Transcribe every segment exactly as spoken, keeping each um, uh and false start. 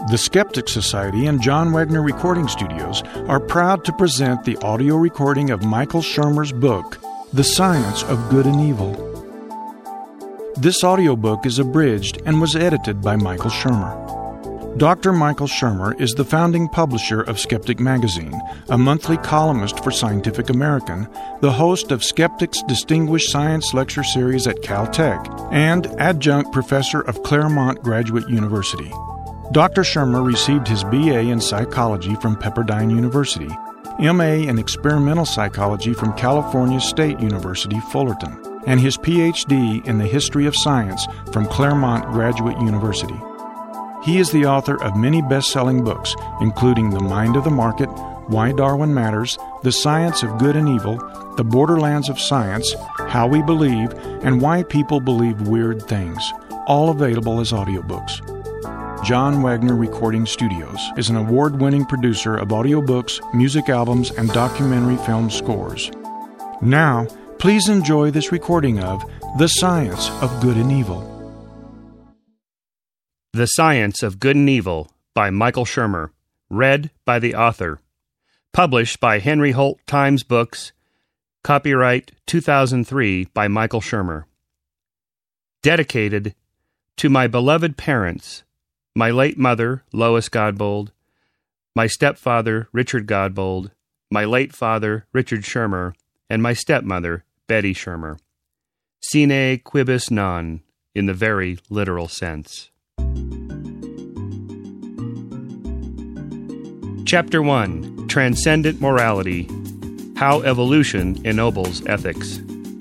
The Skeptics Society and John Wagner Recording Studios are proud to present the audio recording of Michael Shermer's book, The Science of Good and Evil. This audiobook is abridged and was edited by Michael Shermer. Doctor Michael Shermer is the founding publisher of Skeptic Magazine, a monthly columnist for Scientific American, the host of Skeptics' Distinguished Science Lecture Series at Caltech, and adjunct professor of Claremont Graduate University. Doctor Shermer received his B A in psychology from Pepperdine University, M A in experimental psychology from California State University, Fullerton, and his P H D in the history of science from Claremont Graduate University. He is the author of many best-selling books, including The Mind of the Market, Why Darwin Matters, The Science of Good and Evil, The Borderlands of Science, How We Believe, and Why People Believe Weird Things, all available as audiobooks. John Wagner Recording Studios is an award-winning producer of audiobooks, music albums, and documentary film scores. Now, please enjoy this recording of The Science of Good and Evil. The Science of Good and Evil by Michael Shermer, read by the author. Published by Henry Holt Times Books, copyright two thousand three by Michael Shermer. Dedicated to my beloved parents, my late mother, Lois Godbold, my stepfather, Richard Godbold, my late father, Richard Shermer, and my stepmother, Betty Shermer. Sine quibus non, in the very literal sense. Chapter one. Transcendent Morality. How Evolution Ennobles Ethics.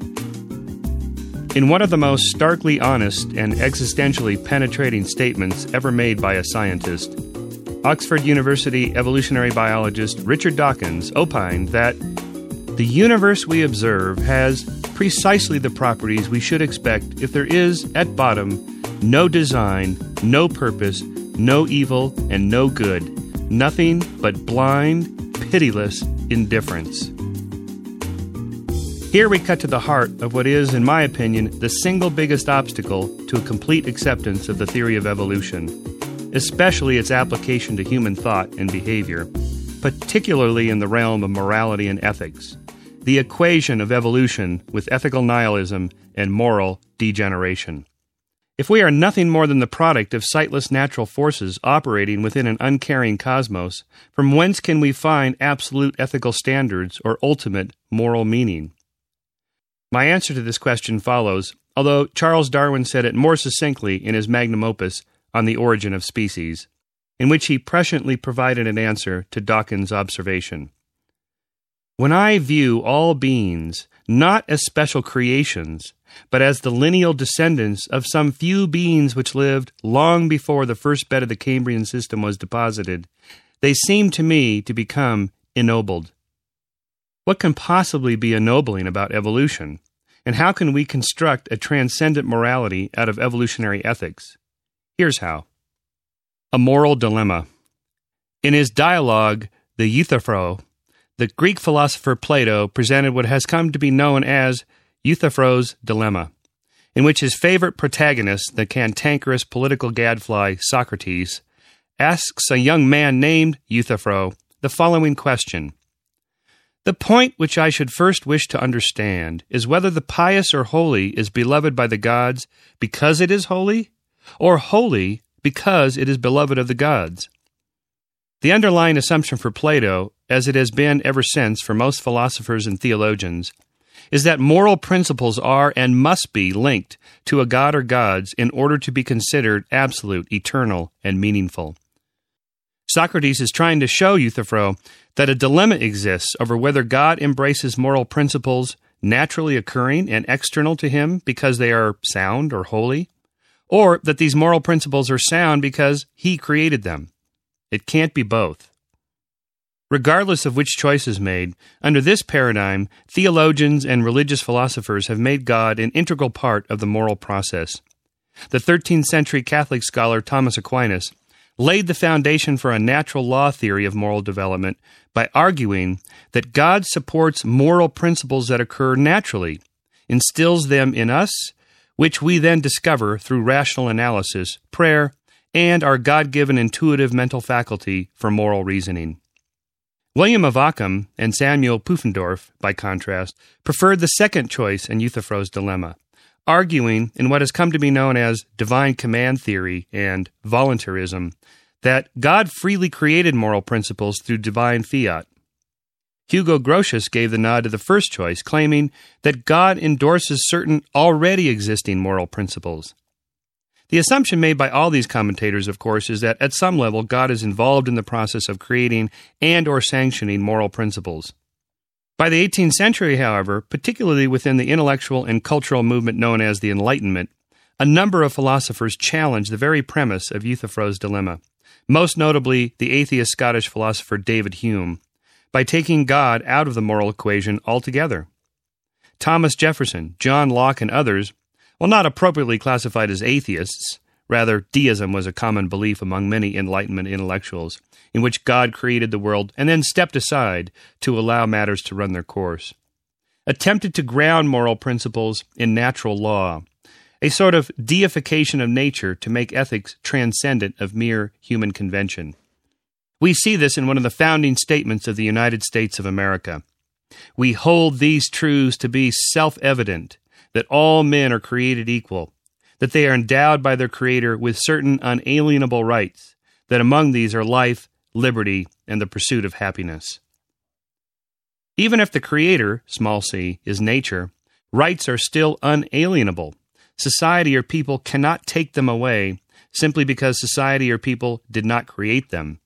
In one of the most starkly honest and existentially penetrating statements ever made by a scientist, Oxford University evolutionary biologist Richard Dawkins opined that the universe we observe has precisely the properties we should expect if there is, at bottom, no design, no purpose, no evil, and no good. Nothing but blind, pitiless indifference. Here we cut to the heart of what is, in my opinion, the single biggest obstacle to a complete acceptance of the theory of evolution, especially its application to human thought and behavior, particularly in the realm of morality and ethics, the equation of evolution with ethical nihilism and moral degeneration. If we are nothing more than the product of sightless natural forces operating within an uncaring cosmos, from whence can we find absolute ethical standards or ultimate moral meaning? My answer to this question follows, although Charles Darwin said it more succinctly in his magnum opus On the Origin of Species, in which he presciently provided an answer to Dawkins' observation. When I view all beings not as special creations, but as the lineal descendants of some few beings which lived long before the first bed of the Cambrian system was deposited, they seem to me to become ennobled. What can possibly be ennobling about evolution? And how can we construct a transcendent morality out of evolutionary ethics? Here's how. A moral dilemma. In his dialogue, the Euthyphro, the Greek philosopher Plato presented what has come to be known as Euthyphro's dilemma, in which his favorite protagonist, the cantankerous political gadfly Socrates, asks a young man named Euthyphro the following question. The point which I should first wish to understand is whether the pious or holy is beloved by the gods because it is holy, or holy because it is beloved of the gods. The underlying assumption for Plato, as it has been ever since for most philosophers and theologians, is that moral principles are and must be linked to a god or gods in order to be considered absolute, eternal, and meaningful. Socrates is trying to show Euthyphro that a dilemma exists over whether God embraces moral principles naturally occurring and external to him because they are sound or holy, or that these moral principles are sound because he created them. It can't be both. Regardless of which choice is made, under this paradigm, theologians and religious philosophers have made God an integral part of the moral process. The thirteenth century Catholic scholar Thomas Aquinas laid the foundation for a natural law theory of moral development by arguing that God supports moral principles that occur naturally, instills them in us, which we then discover through rational analysis, prayer, and our God-given intuitive mental faculty for moral reasoning. William of Ockham and Samuel Pufendorf, by contrast, preferred the second choice in Euthyphro's dilemma, arguing in what has come to be known as divine command theory and voluntarism that God freely created moral principles through divine fiat. Hugo Grotius gave the nod to the first choice, claiming that God endorses certain already existing moral principles. The assumption made by all these commentators, of course, is that at some level God is involved in the process of creating and or sanctioning moral principles. By the eighteenth century, however, particularly within the intellectual and cultural movement known as the Enlightenment, a number of philosophers challenged the very premise of Euthyphro's dilemma, most notably the atheist Scottish philosopher David Hume, by taking God out of the moral equation altogether. Thomas Jefferson, John Locke, and others, while not appropriately classified as atheists, rather deism was a common belief among many Enlightenment intellectuals, in which God created the world and then stepped aside to allow matters to run their course, attempted to ground moral principles in natural law, a sort of deification of nature to make ethics transcendent of mere human convention. We see this in one of the founding statements of the United States of America. We hold these truths to be self-evident, that all men are created equal, that they are endowed by their Creator with certain unalienable rights, that among these are life, liberty, and the pursuit of happiness. Even if the Creator, small c, is nature, rights are still unalienable. Society or people cannot take them away simply because society or people did not create them.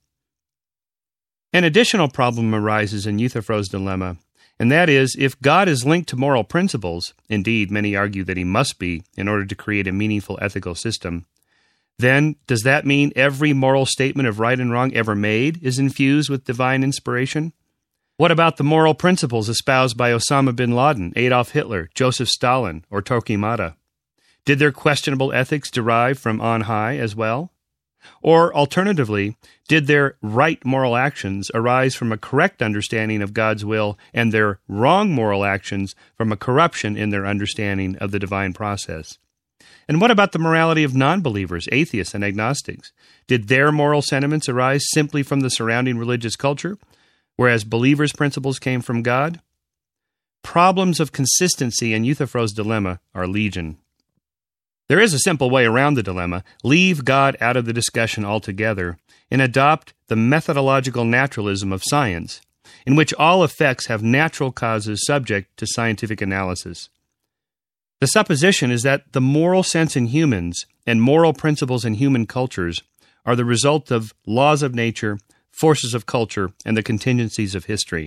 An additional problem arises in Euthyphro's dilemma, and that is, if God is linked to moral principles, indeed many argue that he must be in order to create a meaningful ethical system, then does that mean every moral statement of right and wrong ever made is infused with divine inspiration? What about the moral principles espoused by Osama bin Laden, Adolf Hitler, Joseph Stalin, or Torquemada? Did their questionable ethics derive from on high as well? Or, alternatively, did their right moral actions arise from a correct understanding of God's will and their wrong moral actions from a corruption in their understanding of the divine process? And what about the morality of non-believers, atheists, and agnostics? Did their moral sentiments arise simply from the surrounding religious culture, whereas believers' principles came from God? Problems of consistency in Euthyphro's dilemma are legion. There is a simple way around the dilemma: leave God out of the discussion altogether and adopt the methodological naturalism of science, in which all effects have natural causes subject to scientific analysis. The supposition is that the moral sense in humans and moral principles in human cultures are the result of laws of nature, forces of culture, and the contingencies of history.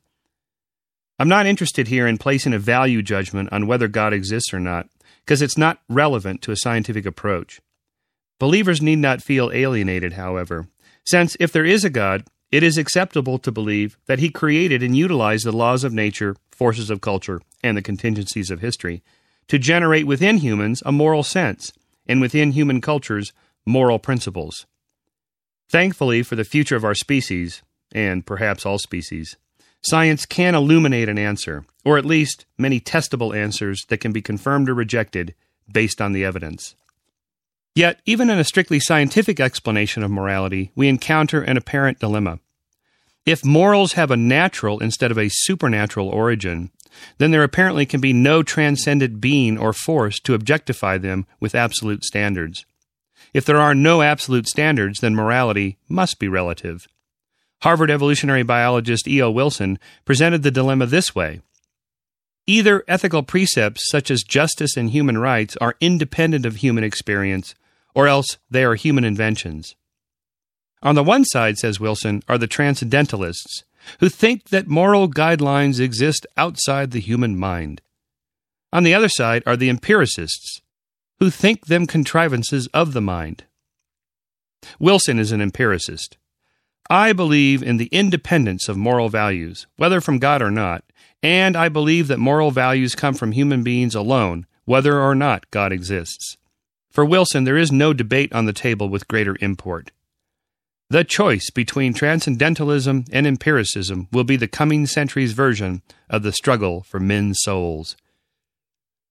I'm not interested here in placing a value judgment on whether God exists or not, because it's not relevant to a scientific approach. Believers need not feel alienated, however, since if there is a God, it is acceptable to believe that he created and utilized the laws of nature, forces of culture, and the contingencies of history to generate within humans a moral sense, and within human cultures, moral principles. Thankfully for the future of our species, and perhaps all species, science can illuminate an answer, or at least many testable answers that can be confirmed or rejected based on the evidence. Yet, even in a strictly scientific explanation of morality, we encounter an apparent dilemma. If morals have a natural instead of a supernatural origin, then there apparently can be no transcendent being or force to objectify them with absolute standards. If there are no absolute standards, then morality must be relative. Harvard evolutionary biologist E O Wilson presented the dilemma this way: either ethical precepts such as justice and human rights are independent of human experience, or else they are human inventions. On the one side, says Wilson, are the transcendentalists, who think that moral guidelines exist outside the human mind. On the other side are the empiricists, who think them contrivances of the mind. Wilson is an empiricist. I believe in the independence of moral values, whether from God or not, and I believe that moral values come from human beings alone, whether or not God exists. For Wilson, there is no debate on the table with greater import. The choice between transcendentalism and empiricism will be the coming century's version of the struggle for men's souls.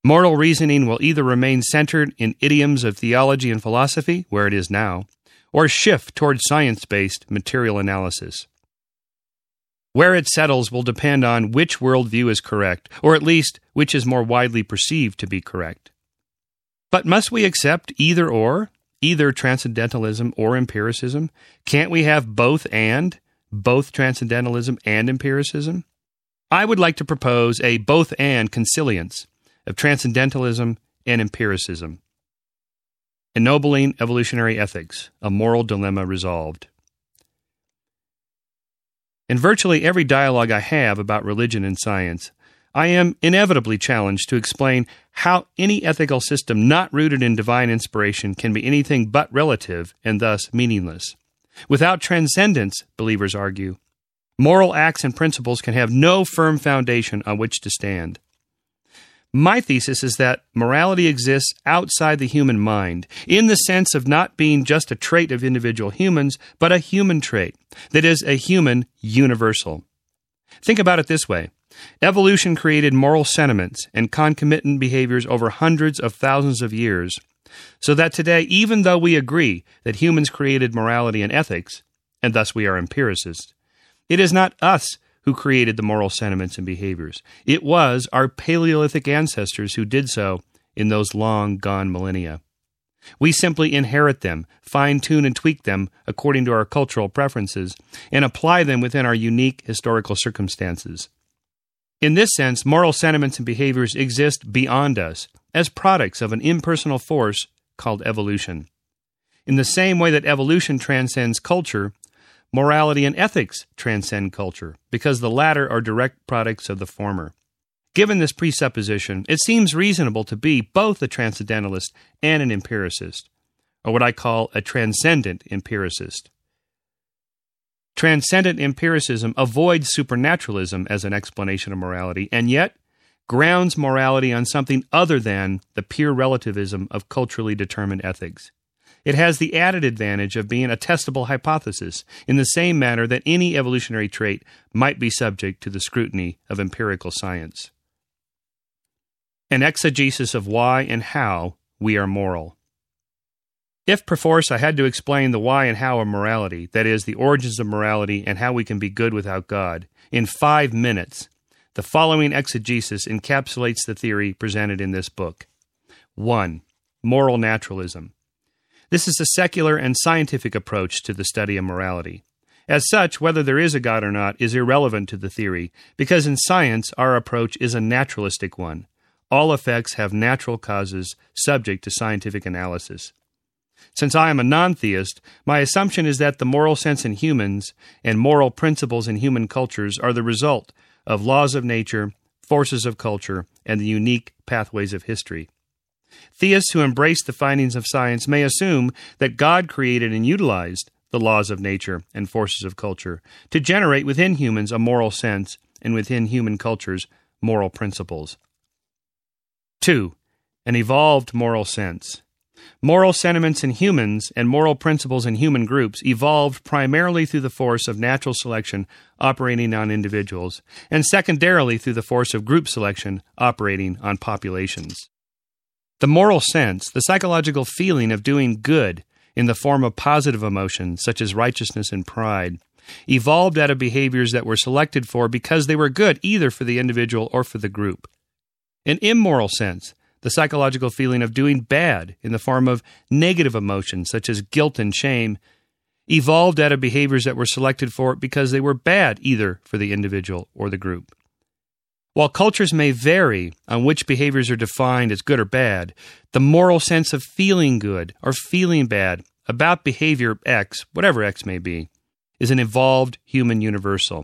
Moral reasoning will either remain centered in idioms of theology and philosophy, where it is now, or shift toward science-based material analysis. Where it settles will depend on which worldview is correct, or at least which is more widely perceived to be correct. But must we accept either or, either transcendentalism or empiricism? Can't we have both and, both transcendentalism and empiricism? I would like to propose a both and consilience of transcendentalism and empiricism. Ennobling evolutionary ethics, a moral dilemma resolved. In virtually every dialogue I have about religion and science, I am inevitably challenged to explain how any ethical system not rooted in divine inspiration can be anything but relative and thus meaningless. Without transcendence, believers argue, moral acts and principles can have no firm foundation on which to stand. My thesis is that morality exists outside the human mind, in the sense of not being just a trait of individual humans, but a human trait, that is, a human universal. Think about it this way. Evolution created moral sentiments and concomitant behaviors over hundreds of thousands of years, so that today, even though we agree that humans created morality and ethics, and thus we are empiricists, it is not us who created the moral sentiments and behaviors. It was our Paleolithic ancestors who did so in those long-gone millennia. We simply inherit them, fine-tune and tweak them according to our cultural preferences, and apply them within our unique historical circumstances. In this sense, moral sentiments and behaviors exist beyond us, as products of an impersonal force called evolution. In the same way that evolution transcends culture, morality and ethics transcend culture, because the latter are direct products of the former. Given this presupposition, it seems reasonable to be both a transcendentalist and an empiricist, or what I call a transcendent empiricist. Transcendent empiricism avoids supernaturalism as an explanation of morality, and yet grounds morality on something other than the pure relativism of culturally determined ethics. It has the added advantage of being a testable hypothesis, in the same manner that any evolutionary trait might be subject to the scrutiny of empirical science. An exegesis of why and how we are moral. If perforce I had to explain the why and how of morality, that is, the origins of morality and how we can be good without God, in five minutes, the following exegesis encapsulates the theory presented in this book. One. Moral naturalism. This is a secular and scientific approach to the study of morality. As such, whether there is a God or not is irrelevant to the theory, because in science our approach is a naturalistic one. All effects have natural causes subject to scientific analysis. Since I am a non-theist, my assumption is that the moral sense in humans and moral principles in human cultures are the result of laws of nature, forces of culture, and the unique pathways of history. Theists who embrace the findings of science may assume that God created and utilized the laws of nature and forces of culture to generate within humans a moral sense and within human cultures moral principles. Two. An evolved moral sense. Moral sentiments in humans and moral principles in human groups evolved primarily through the force of natural selection operating on individuals, and secondarily through the force of group selection operating on populations. The moral sense, the psychological feeling of doing good in the form of positive emotions such as righteousness and pride, evolved out of behaviors that were selected for because they were good either for the individual or for the group. An immoral sense, the psychological feeling of doing bad in the form of negative emotions such as guilt and shame, evolved out of behaviors that were selected for because they were bad either for the individual or the group. While cultures may vary on which behaviors are defined as good or bad, the moral sense of feeling good or feeling bad about behavior X, whatever X may be, is an evolved human universal.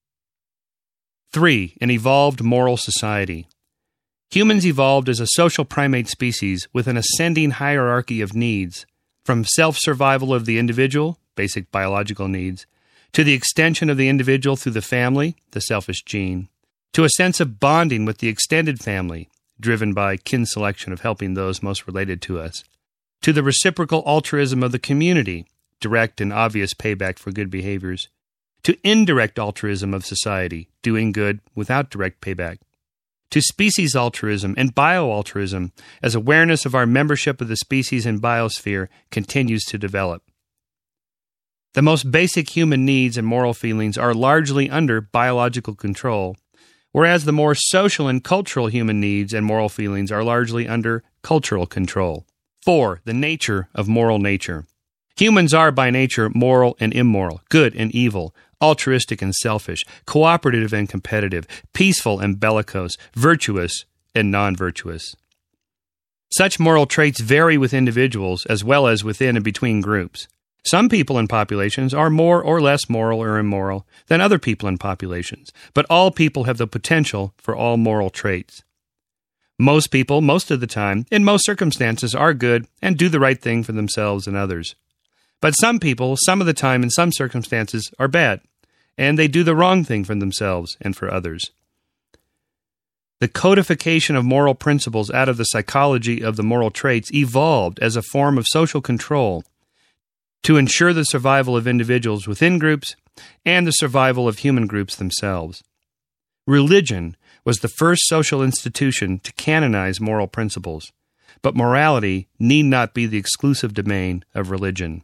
Three, an evolved moral society. Humans evolved as a social primate species with an ascending hierarchy of needs, from self-survival of the individual, basic biological needs, to the extension of the individual through the family, the selfish gene, to a sense of bonding with the extended family, driven by kin selection of helping those most related to us, to the reciprocal altruism of the community, direct and obvious payback for good behaviors, to indirect altruism of society, doing good without direct payback, to species altruism and bioaltruism as awareness of our membership of the species and biosphere continues to develop. The most basic human needs and moral feelings are largely under biological control, whereas the more social and cultural human needs and moral feelings are largely under cultural control. Four, the nature of moral nature. Humans are by nature moral and immoral, good and evil, altruistic and selfish, cooperative and competitive, peaceful and bellicose, virtuous and non-virtuous. Such moral traits vary with individuals as well as within and between groups. Some people in populations are more or less moral or immoral than other people in populations, but all people have the potential for all moral traits. Most people, most of the time, in most circumstances, are good and do the right thing for themselves and others. But some people, some of the time in some circumstances, are bad, and they do the wrong thing for themselves and for others. The codification of moral principles out of the psychology of the moral traits evolved as a form of social control to ensure the survival of individuals within groups and the survival of human groups themselves. Religion was the first social institution to canonize moral principles, but morality need not be the exclusive domain of religion.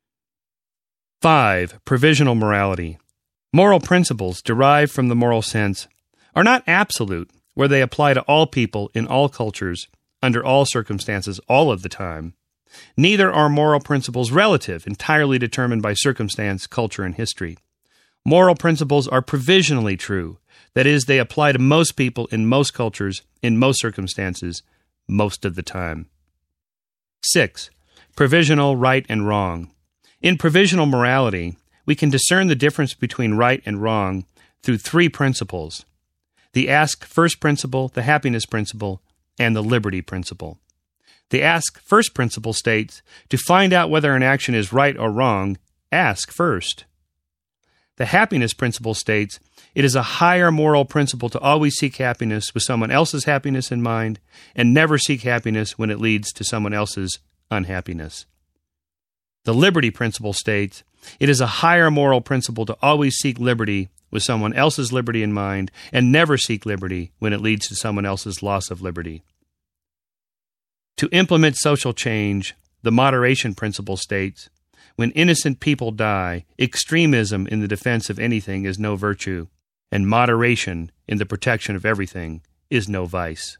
Five, provisional morality. Moral principles derived from the moral sense are not absolute, where they apply to all people in all cultures, under all circumstances, all of the time. Neither are moral principles relative, entirely determined by circumstance, culture, and history. Moral principles are provisionally true. That is, they apply to most people in most cultures, in most circumstances, most of the time. Six, provisional right and wrong. In provisional morality, we can discern the difference between right and wrong through three principles: the ask first principle, the happiness principle, and the liberty principle. The ask first principle states, to find out whether an action is right or wrong, ask first. The happiness principle states, it is a higher moral principle to always seek happiness with someone else's happiness in mind and never seek happiness when it leads to someone else's unhappiness. The liberty principle states, it is a higher moral principle to always seek liberty with someone else's liberty in mind and never seek liberty when it leads to someone else's loss of liberty. To implement social change, the moderation principle states, when innocent people die, extremism in the defense of anything is no virtue, and moderation in the protection of everything is no vice.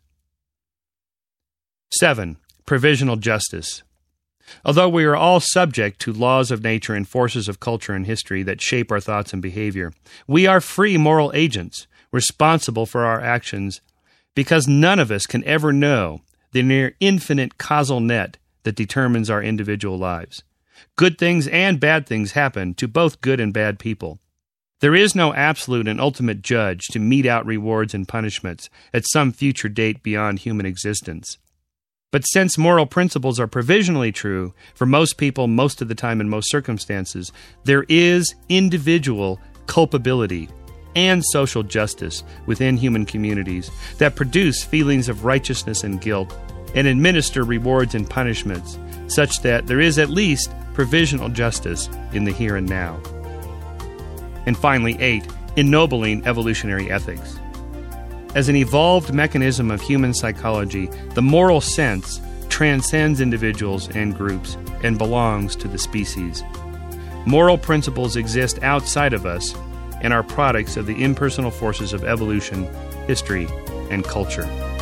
Seven, provisional justice. Although we are all subject to laws of nature and forces of culture and history that shape our thoughts and behavior, we are free moral agents responsible for our actions because none of us can ever know the near infinite causal net that determines our individual lives. Good things and bad things happen to both good and bad people. There is no absolute and ultimate judge to mete out rewards and punishments at some future date beyond human existence. But since moral principles are provisionally true for most people most of the time in most circumstances, there is individual culpability and social justice within human communities that produce feelings of righteousness and guilt and administer rewards and punishments such that there is at least provisional justice in the here and now. And finally, eight, ennobling evolutionary ethics. As an evolved mechanism of human psychology, the moral sense transcends individuals and groups and belongs to the species. Moral principles exist outside of us and are products of the impersonal forces of evolution, history, and culture.